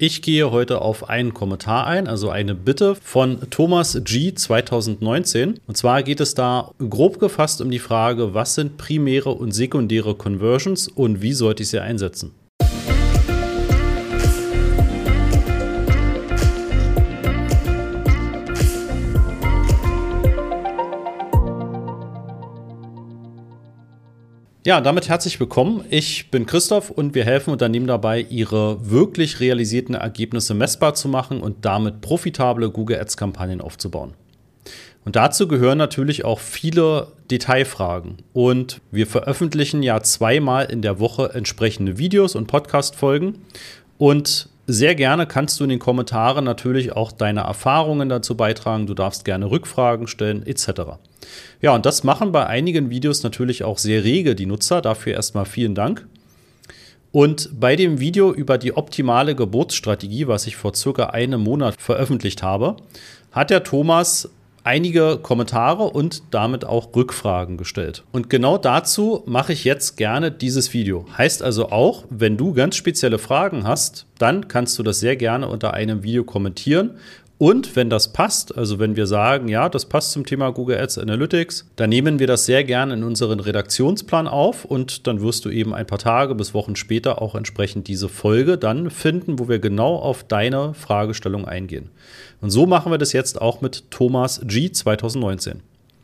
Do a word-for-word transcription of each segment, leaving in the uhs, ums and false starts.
Ich gehe heute auf einen Kommentar ein, also eine Bitte von Thomas G. zwanzig neunzehn. Und zwar geht es da grob gefasst um die Frage, was sind primäre und sekundäre Conversions und wie sollte ich sie einsetzen? Ja, damit herzlich willkommen. Ich bin Christoph und wir helfen Unternehmen dabei, ihre wirklich realisierten Ergebnisse messbar zu machen und damit profitable Google Ads-Kampagnen aufzubauen. Und dazu gehören natürlich auch viele Detailfragen. Und wir veröffentlichen ja zweimal in der Woche entsprechende Videos und Podcast-Folgen. Und sehr gerne kannst du in den Kommentaren natürlich auch deine Erfahrungen dazu beitragen. Du darfst gerne Rückfragen stellen et cetera. Ja, und das machen bei einigen Videos natürlich auch sehr rege die Nutzer. Dafür erstmal vielen Dank. Und bei dem Video über die optimale Geburtsstrategie, was ich vor circa einem Monat veröffentlicht habe, hat der Thomas einige Kommentare und damit auch Rückfragen gestellt. Und genau dazu mache ich jetzt gerne dieses Video. Heißt also auch, wenn du ganz spezielle Fragen hast, dann kannst du das sehr gerne unter einem Video kommentieren. Und wenn das passt, also wenn wir sagen, ja, das passt zum Thema Google Ads Analytics, dann nehmen wir das sehr gerne in unseren Redaktionsplan auf und dann wirst du eben ein paar Tage bis Wochen später auch entsprechend diese Folge dann finden, wo wir genau auf deine Fragestellung eingehen. Und so machen wir das jetzt auch mit Thomas G. zwanzig neunzehn.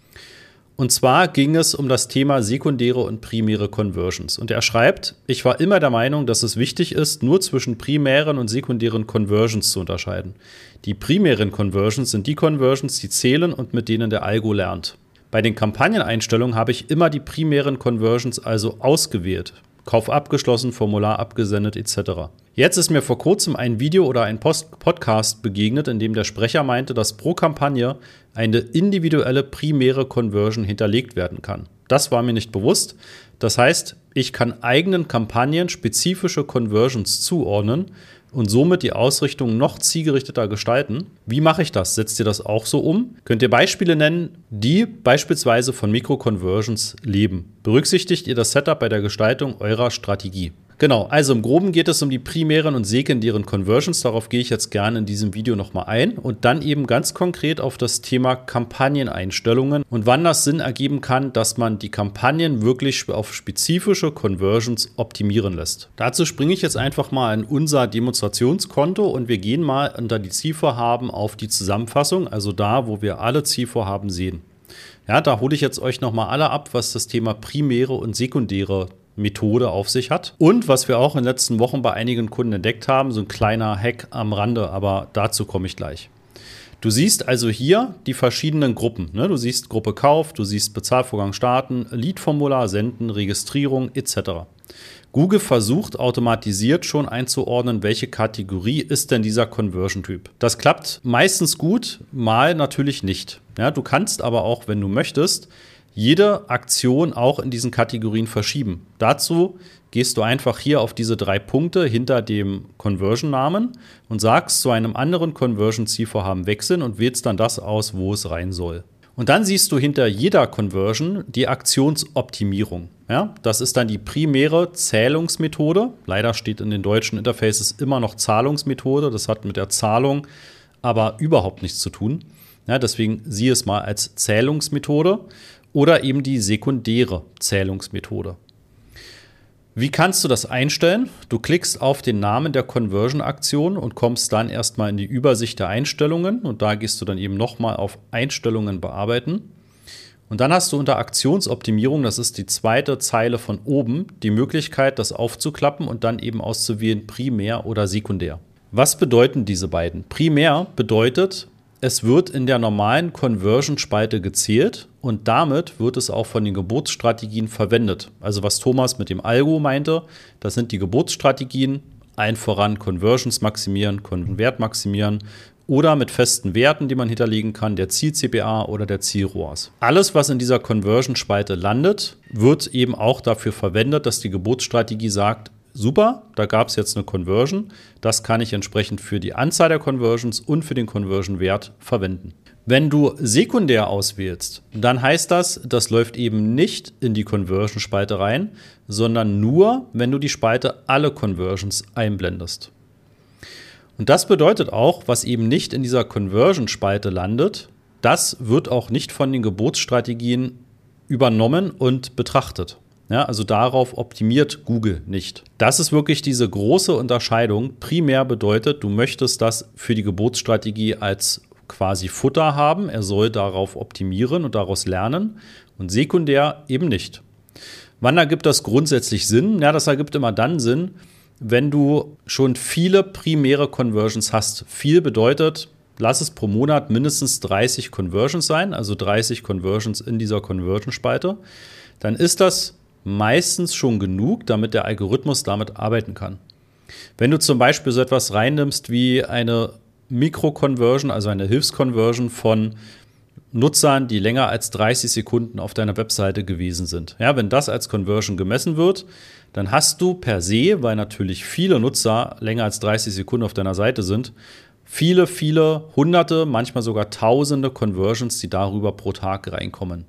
Und zwar ging es um das Thema sekundäre und primäre Conversions. Und er schreibt, ich war immer der Meinung, dass es wichtig ist, nur zwischen primären und sekundären Conversions zu unterscheiden. Die primären Conversions sind die Conversions, die zählen und mit denen der Algo lernt. Bei den Kampagneneinstellungen habe ich immer die primären Conversions also ausgewählt. Kauf abgeschlossen, Formular abgesendet et cetera. Jetzt ist mir vor kurzem ein Video oder ein Post- Podcast begegnet, in dem der Sprecher meinte, dass pro Kampagne eine individuelle primäre Conversion hinterlegt werden kann. Das war mir nicht bewusst. Das heißt, ich kann eigenen Kampagnen spezifische Conversions zuordnen und somit die Ausrichtung noch zielgerichteter gestalten. Wie mache ich das? Setzt ihr das auch so um? Könnt ihr Beispiele nennen, die beispielsweise von Mikro-Conversions leben? Berücksichtigt ihr das Setup bei der Gestaltung eurer Strategie? Genau, also im Groben geht es um die primären und sekundären Conversions. Darauf gehe ich jetzt gerne in diesem Video nochmal ein und dann eben ganz konkret auf das Thema Kampagneneinstellungen und wann das Sinn ergeben kann, dass man die Kampagnen wirklich auf spezifische Conversions optimieren lässt. Dazu springe ich jetzt einfach mal in unser Demonstrationskonto und wir gehen mal unter die Zielvorhaben auf die Zusammenfassung, also da, wo wir alle Zielvorhaben sehen. Ja, da hole ich jetzt euch nochmal alle ab, was das Thema primäre und sekundäre Methode auf sich hat. Und was wir auch in den letzten Wochen bei einigen Kunden entdeckt haben, so ein kleiner Hack am Rande, aber dazu komme ich gleich. Du siehst also hier die verschiedenen Gruppen. Ne? Du siehst Gruppe Kauf, du siehst Bezahlvorgang starten, Lead-Formular senden, Registrierung et cetera. Google versucht automatisiert schon einzuordnen, welche Kategorie ist denn dieser Conversion-Typ. Das klappt meistens gut, mal natürlich nicht. Ja, du kannst aber auch, wenn du möchtest, jede Aktion auch in diesen Kategorien verschieben. Dazu gehst du einfach hier auf diese drei Punkte hinter dem Conversion-Namen und sagst zu einem anderen Conversion-Zielvorhaben wechseln und wählst dann das aus, wo es rein soll. Und dann siehst du hinter jeder Conversion die Aktionsoptimierung. Ja, das ist dann die primäre Zählungsmethode. Leider steht in den deutschen Interfaces immer noch Zahlungsmethode. Das hat mit der Zahlung aber überhaupt nichts zu tun. Ja, deswegen sieh es mal als Zählungsmethode. Oder eben die sekundäre Zählungsmethode. Wie kannst du das einstellen? Du klickst auf den Namen der Conversion-Aktion und kommst dann erstmal in die Übersicht der Einstellungen. Und da gehst du dann eben nochmal auf Einstellungen bearbeiten. Und dann hast du unter Aktionsoptimierung, das ist die zweite Zeile von oben, die Möglichkeit, das aufzuklappen und dann eben auszuwählen primär oder sekundär. Was bedeuten diese beiden? Primär bedeutet, es wird in der normalen Conversion-Spalte gezählt und damit wird es auch von den Geburtsstrategien verwendet. Also was Thomas mit dem Algo meinte, das sind die Geburtsstrategien, allen voran Conversions maximieren, Wert maximieren oder mit festen Werten, die man hinterlegen kann, der Ziel-C P A oder der Ziel-R O A S. Alles, was in dieser Conversion-Spalte landet, wird eben auch dafür verwendet, dass die Geburtsstrategie sagt, super, da gab es jetzt eine Conversion. Das kann ich entsprechend für die Anzahl der Conversions und für den Conversion-Wert verwenden. Wenn du sekundär auswählst, dann heißt das, das läuft eben nicht in die Conversion-Spalte rein, sondern nur, wenn du die Spalte alle Conversions einblendest. Und das bedeutet auch, was eben nicht in dieser Conversion-Spalte landet, das wird auch nicht von den Geburtsstrategien übernommen und betrachtet. Ja, also darauf optimiert Google nicht. Das ist wirklich diese große Unterscheidung. Primär bedeutet, du möchtest das für die Geburtsstrategie als quasi Futter haben. Er soll darauf optimieren und daraus lernen. Und sekundär eben nicht. Wann ergibt das grundsätzlich Sinn? Ja, das ergibt immer dann Sinn, wenn du schon viele primäre Conversions hast. Viel bedeutet, lass es pro Monat mindestens dreißig Conversions sein, also dreißig Conversions in dieser Conversion-Spalte. Dann ist das meistens schon genug, damit der Algorithmus damit arbeiten kann. Wenn du zum Beispiel so etwas reinnimmst wie eine Mikro-Conversion, also eine Hilfsconversion von Nutzern, die länger als dreißig Sekunden auf deiner Webseite gewesen sind. Ja, wenn das als Conversion gemessen wird, dann hast du per se, weil natürlich viele Nutzer länger als dreißig Sekunden auf deiner Seite sind, viele, viele hunderte, manchmal sogar tausende Conversions, die darüber pro Tag reinkommen.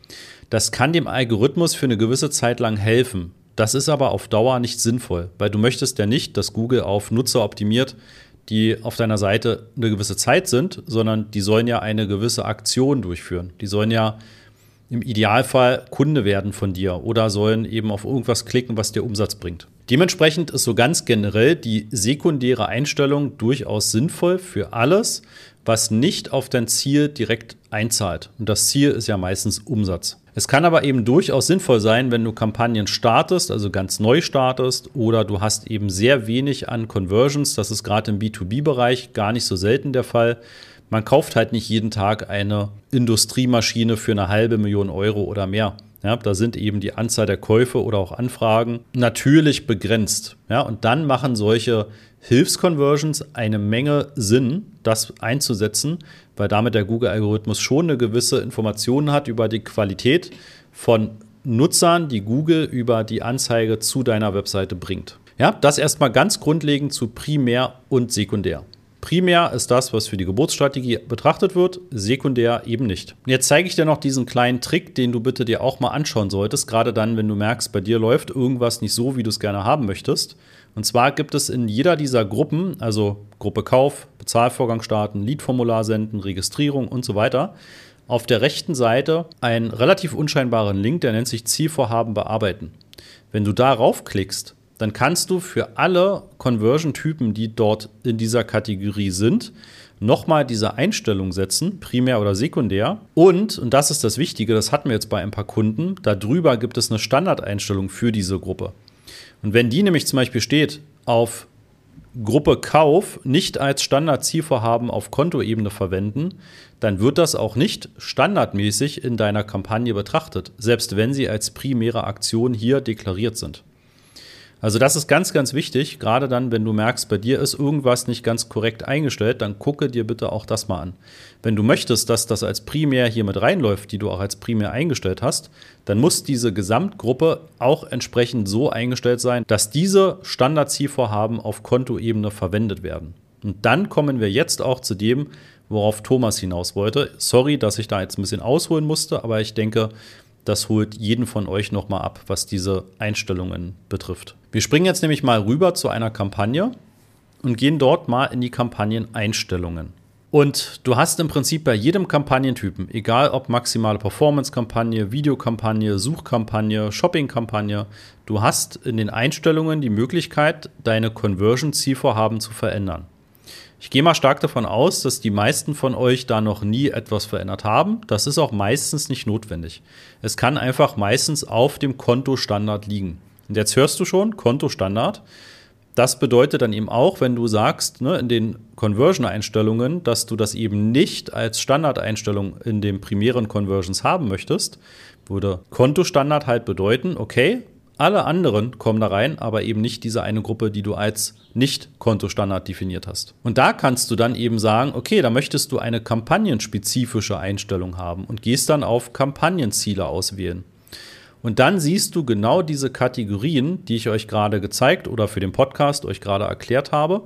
Das kann dem Algorithmus für eine gewisse Zeit lang helfen. Das ist aber auf Dauer nicht sinnvoll, weil du möchtest ja nicht, dass Google auf Nutzer optimiert, die auf deiner Seite eine gewisse Zeit sind, sondern die sollen ja eine gewisse Aktion durchführen. Die sollen ja im Idealfall Kunde werden von dir oder sollen eben auf irgendwas klicken, was dir Umsatz bringt. Dementsprechend ist so ganz generell die sekundäre Einstellung durchaus sinnvoll für alles, was nicht auf dein Ziel direkt einzahlt. Und das Ziel ist ja meistens Umsatz. Es kann aber eben durchaus sinnvoll sein, wenn du Kampagnen startest, also ganz neu startest, oder du hast eben sehr wenig an Conversions. Das ist gerade im B zwei B-Bereich gar nicht so selten der Fall. Man kauft halt nicht jeden Tag eine Industriemaschine für eine halbe Million Euro oder mehr. Ja, da sind eben die Anzahl der Käufe oder auch Anfragen natürlich begrenzt. Ja, und dann machen solche Hilfsconversions eine Menge Sinn, das einzusetzen, weil damit der Google-Algorithmus schon eine gewisse Information hat über die Qualität von Nutzern, die Google über die Anzeige zu deiner Webseite bringt. Ja, das erstmal ganz grundlegend zu Primär und Sekundär. Primär ist das, was für die Geburtsstrategie betrachtet wird, sekundär eben nicht. Und jetzt zeige ich dir noch diesen kleinen Trick, den du bitte dir auch mal anschauen solltest, gerade dann, wenn du merkst, bei dir läuft irgendwas nicht so, wie du es gerne haben möchtest. Und zwar gibt es in jeder dieser Gruppen, also Gruppe Kauf, Bezahlvorgang starten, Lead-Formular senden, Registrierung und so weiter, auf der rechten Seite einen relativ unscheinbaren Link, der nennt sich Zielvorhaben bearbeiten. Wenn du darauf klickst, dann kannst du für alle Conversion-Typen, die dort in dieser Kategorie sind, nochmal diese Einstellung setzen, primär oder sekundär. Und, und das ist das Wichtige, das hatten wir jetzt bei ein paar Kunden, darüber gibt es eine Standardeinstellung für diese Gruppe. Und wenn die nämlich zum Beispiel steht, auf Gruppe Kauf nicht als Standard-Zielvorhaben auf Kontoebene verwenden, dann wird das auch nicht standardmäßig in deiner Kampagne betrachtet, selbst wenn sie als primäre Aktion hier deklariert sind. Also das ist ganz, ganz wichtig, gerade dann, wenn du merkst, bei dir ist irgendwas nicht ganz korrekt eingestellt, dann gucke dir bitte auch das mal an. Wenn du möchtest, dass das als primär hier mit reinläuft, die du auch als primär eingestellt hast, dann muss diese Gesamtgruppe auch entsprechend so eingestellt sein, dass diese Standardzielvorhaben auf Kontoebene verwendet werden. Und dann kommen wir jetzt auch zu dem, worauf Thomas hinaus wollte. Sorry, dass ich da jetzt ein bisschen ausholen musste, aber ich denke, das holt jeden von euch nochmal ab, was diese Einstellungen betrifft. Wir springen jetzt nämlich mal rüber zu einer Kampagne und gehen dort mal in die Kampagneneinstellungen. Und du hast im Prinzip bei jedem Kampagnentypen, egal ob maximale Performance-Kampagne, Videokampagne, Suchkampagne, Shopping-Kampagne, du hast in den Einstellungen die Möglichkeit, deine Conversion-Zielvorhaben zu verändern. Ich gehe mal stark davon aus, dass die meisten von euch da noch nie etwas verändert haben. Das ist auch meistens nicht notwendig. Es kann einfach meistens auf dem Kontostandard liegen. Und jetzt hörst du schon, Kontostandard. Das bedeutet dann eben auch, wenn du sagst, ne, in den Conversion-Einstellungen, dass du das eben nicht als Standardeinstellung in den primären Conversions haben möchtest, würde Kontostandard halt bedeuten, okay, alle anderen kommen da rein, aber eben nicht diese eine Gruppe, die du als Nicht-Kontostandard definiert hast. Und da kannst du dann eben sagen, okay, da möchtest du eine kampagnenspezifische Einstellung haben und gehst dann auf Kampagnenziele auswählen. Und dann siehst du genau diese Kategorien, die ich euch gerade gezeigt oder für den Podcast euch gerade erklärt habe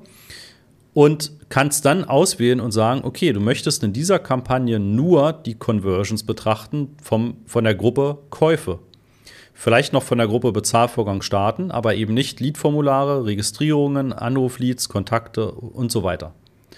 und kannst dann auswählen und sagen, okay, du möchtest in dieser Kampagne nur die Conversions betrachten vom, von der Gruppe Käufe. vielleicht noch von der Gruppe Bezahlvorgang starten, aber eben nicht Lead-Formulare, Registrierungen, Anrufleads, Kontakte und so weiter.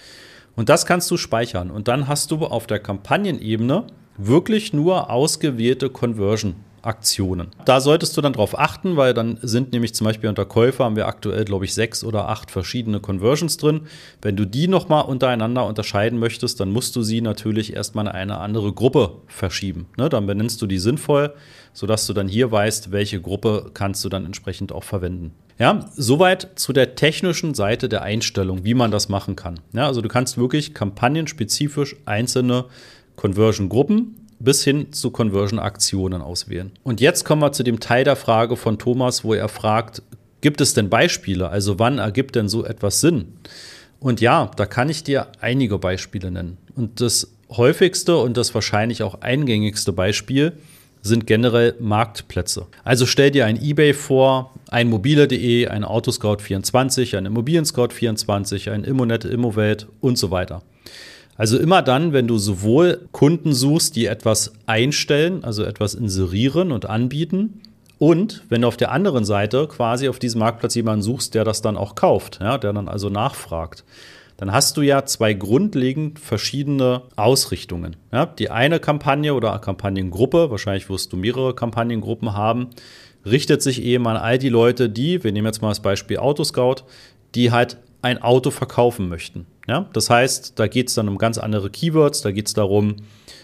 Und das kannst du speichern und dann hast du auf der Kampagnenebene wirklich nur ausgewählte Conversion-Aktionen. Da solltest du dann drauf achten, weil dann sind nämlich zum Beispiel unter Käufer haben wir aktuell, glaube ich, sechs oder acht verschiedene Conversions drin. Wenn du die nochmal untereinander unterscheiden möchtest, dann musst du sie natürlich erstmal in eine andere Gruppe verschieben. Ne, dann benennst du die sinnvoll, sodass du dann hier weißt, welche Gruppe kannst du dann entsprechend auch verwenden. Ja, soweit zu der technischen Seite der Einstellung, wie man das machen kann. Ja, also du kannst wirklich kampagnenspezifisch einzelne Conversion-Gruppen bis hin zu Conversion-Aktionen auswählen. Und jetzt kommen wir zu dem Teil der Frage von Thomas, wo er fragt, gibt es denn Beispiele? Also wann ergibt denn so etwas Sinn? Und ja, da kann ich dir einige Beispiele nennen. Und das häufigste und das wahrscheinlich auch eingängigste Beispiel sind generell Marktplätze. Also stell dir ein eBay vor, ein mobile punkt de, ein Autoscout vierundzwanzig, ein Immobilien-Scout vierundzwanzig, ein Immonet, Immowelt und so weiter. Also immer dann, wenn du sowohl Kunden suchst, die etwas einstellen, also etwas inserieren und anbieten, und wenn du auf der anderen Seite quasi auf diesem Marktplatz jemanden suchst, der das dann auch kauft, ja, der dann also nachfragt, dann hast du ja zwei grundlegend verschiedene Ausrichtungen. Ja, die eine Kampagne oder Kampagnengruppe, wahrscheinlich wirst du mehrere Kampagnengruppen haben, richtet sich eben an all die Leute, die, wir nehmen jetzt mal das Beispiel Autoscout, die halt ein Auto verkaufen möchten. Ja, das heißt, da geht es dann um ganz andere Keywords, da geht es darum,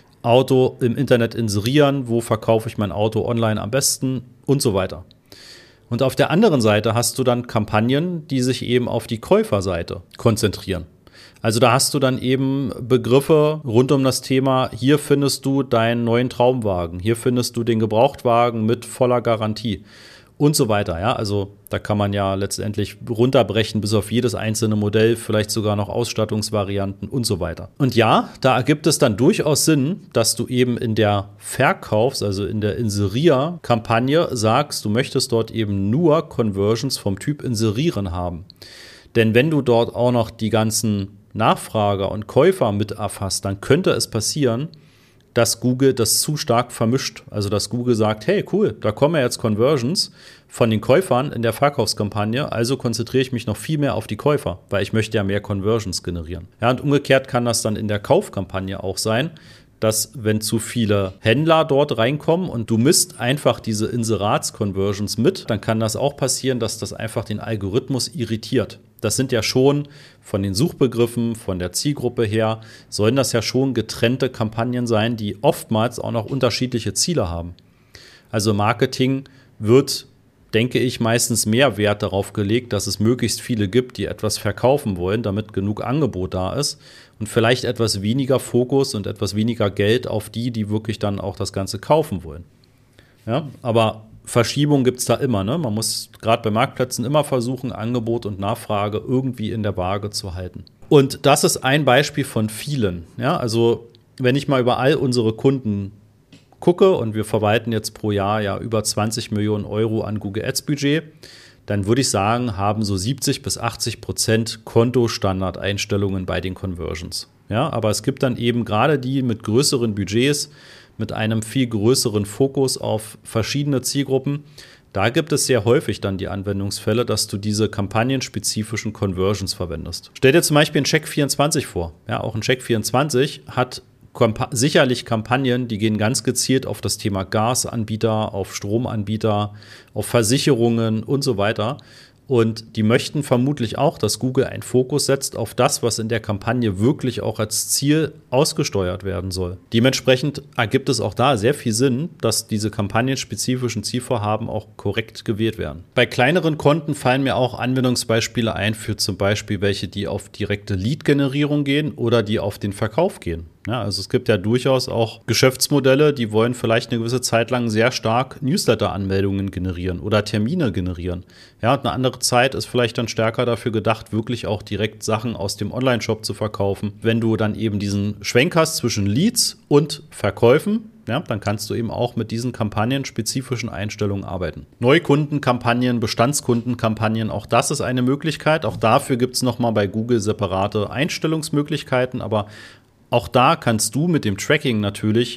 Auto im Internet inserieren, wo verkaufe ich mein Auto online am besten und so weiter. Und auf der anderen Seite hast du dann Kampagnen, die sich eben auf die Käuferseite konzentrieren. Also da hast du dann eben Begriffe rund um das Thema, hier findest du deinen neuen Traumwagen, hier findest du den Gebrauchtwagen mit voller Garantie und so weiter. Ja, also da kann man ja letztendlich runterbrechen bis auf jedes einzelne Modell, vielleicht sogar noch Ausstattungsvarianten und so weiter. Und ja, da ergibt es dann durchaus Sinn, dass du eben in der Verkaufs-, also in der Inserier-Kampagne sagst, du möchtest dort eben nur Conversions vom Typ Inserieren haben. Denn wenn du dort auch noch die ganzen Nachfrager und Käufer mit erfasst, dann könnte es passieren, dass Google das zu stark vermischt. Also dass Google sagt, hey cool, da kommen ja jetzt Conversions von den Käufern in der Verkaufskampagne, also konzentriere ich mich noch viel mehr auf die Käufer, weil ich möchte ja mehr Conversions generieren. Ja, und umgekehrt kann das dann in der Kaufkampagne auch sein, dass wenn zu viele Händler dort reinkommen und du misst einfach diese Inserats-Conversions mit, dann kann das auch passieren, dass das einfach den Algorithmus irritiert. Das sind ja schon von den Suchbegriffen, von der Zielgruppe her, sollen das ja schon getrennte Kampagnen sein, die oftmals auch noch unterschiedliche Ziele haben. Also Marketing wird, denke ich, meistens mehr Wert darauf gelegt, dass es möglichst viele gibt, die etwas verkaufen wollen, damit genug Angebot da ist und vielleicht etwas weniger Fokus und etwas weniger Geld auf die, die wirklich dann auch das Ganze kaufen wollen. Ja, aber Verschiebung gibt es da immer. Ne? Man muss gerade bei Marktplätzen immer versuchen, Angebot und Nachfrage irgendwie in der Waage zu halten. Und das ist ein Beispiel von vielen. Ja? Also wenn ich mal über all unsere Kunden gucke und wir verwalten jetzt pro Jahr ja über zwanzig Millionen Euro an Google Ads Budget, dann würde ich sagen, haben so siebzig bis achtzig Prozent Kontostandard-Einstellungen bei den Conversions. Ja? Aber es gibt dann eben gerade die mit größeren Budgets, mit einem viel größeren Fokus auf verschiedene Zielgruppen. Da gibt es sehr häufig dann die Anwendungsfälle, dass du diese kampagnenspezifischen Conversions verwendest. Stell dir zum Beispiel einen Check vierundzwanzig vor. Ja, auch ein Check vierundzwanzig hat Kamp- sicherlich Kampagnen, die gehen ganz gezielt auf das Thema Gasanbieter, auf Stromanbieter, auf Versicherungen und so weiter. Und die möchten vermutlich auch, dass Google einen Fokus setzt auf das, was in der Kampagne wirklich auch als Ziel ausgesteuert werden soll. Dementsprechend ergibt es auch da sehr viel Sinn, dass diese kampagnenspezifischen Zielvorhaben auch korrekt gewählt werden. Bei kleineren Konten fallen mir auch Anwendungsbeispiele ein für zum Beispiel welche, die auf direkte Lead-Generierung gehen oder die auf den Verkauf gehen. Ja, also es gibt ja durchaus auch Geschäftsmodelle, die wollen vielleicht eine gewisse Zeit lang sehr stark Newsletter-Anmeldungen generieren oder Termine generieren. Ja, und eine andere Zeit ist vielleicht dann stärker dafür gedacht, wirklich auch direkt Sachen aus dem Online-Shop zu verkaufen. Wenn du dann eben diesen Schwenk hast zwischen Leads und Verkäufen, ja, dann kannst du eben auch mit diesen kampagnenspezifischen Einstellungen arbeiten. Neukundenkampagnen, Bestandskundenkampagnen, auch das ist eine Möglichkeit. Auch dafür gibt es nochmal bei Google separate Einstellungsmöglichkeiten, aber auch da kannst du mit dem Tracking natürlich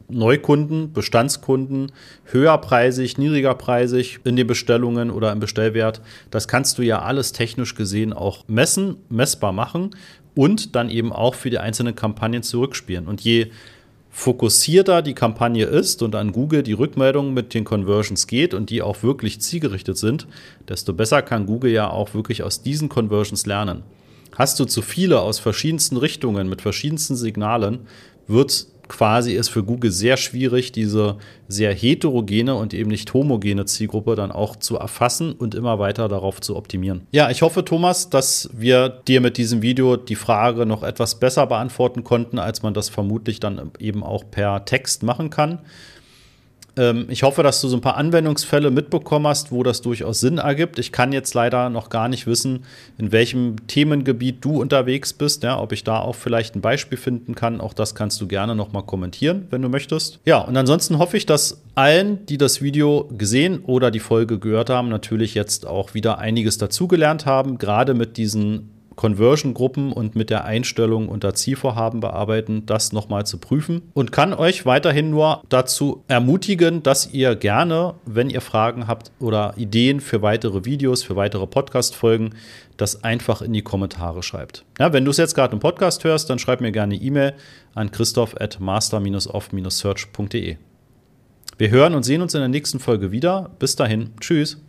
Neukunden, Bestandskunden, höherpreisig, niedrigerpreisig in den Bestellungen oder im Bestellwert. Das kannst du ja alles technisch gesehen auch messen, messbar machen und dann eben auch für die einzelnen Kampagnen zurückspielen. Und je fokussierter die Kampagne ist und an Google die Rückmeldung mit den Conversions geht und die auch wirklich zielgerichtet sind, desto besser kann Google ja auch wirklich aus diesen Conversions lernen. Hast du zu viele aus verschiedensten Richtungen mit verschiedensten Signalen, wird quasi es für Google sehr schwierig, diese sehr heterogene und eben nicht homogene Zielgruppe dann auch zu erfassen und immer weiter darauf zu optimieren. Ja, ich hoffe, Thomas, dass wir dir mit diesem Video die Frage noch etwas besser beantworten konnten, als man das vermutlich dann eben auch per Text machen kann. Ich hoffe, dass du so ein paar Anwendungsfälle mitbekommen hast, wo das durchaus Sinn ergibt. Ich kann jetzt leider noch gar nicht wissen, in welchem Themengebiet du unterwegs bist, ja, ob ich da auch vielleicht ein Beispiel finden kann. Auch das kannst du gerne noch mal kommentieren, wenn du möchtest. Ja, und ansonsten hoffe ich, dass allen, die das Video gesehen oder die Folge gehört haben, natürlich jetzt auch wieder einiges dazugelernt haben, gerade mit diesen Conversion-Gruppen und mit der Einstellung unter Zielvorhaben bearbeiten, das nochmal zu prüfen und kann euch weiterhin nur dazu ermutigen, dass ihr gerne, wenn ihr Fragen habt oder Ideen für weitere Videos, für weitere Podcast-Folgen, das einfach in die Kommentare schreibt. Ja, wenn du es jetzt gerade im Podcast hörst, dann schreib mir gerne eine E-Mail an christoph at master dash off dash search punkt de. Wir hören und sehen uns in der nächsten Folge wieder. Bis dahin. Tschüss.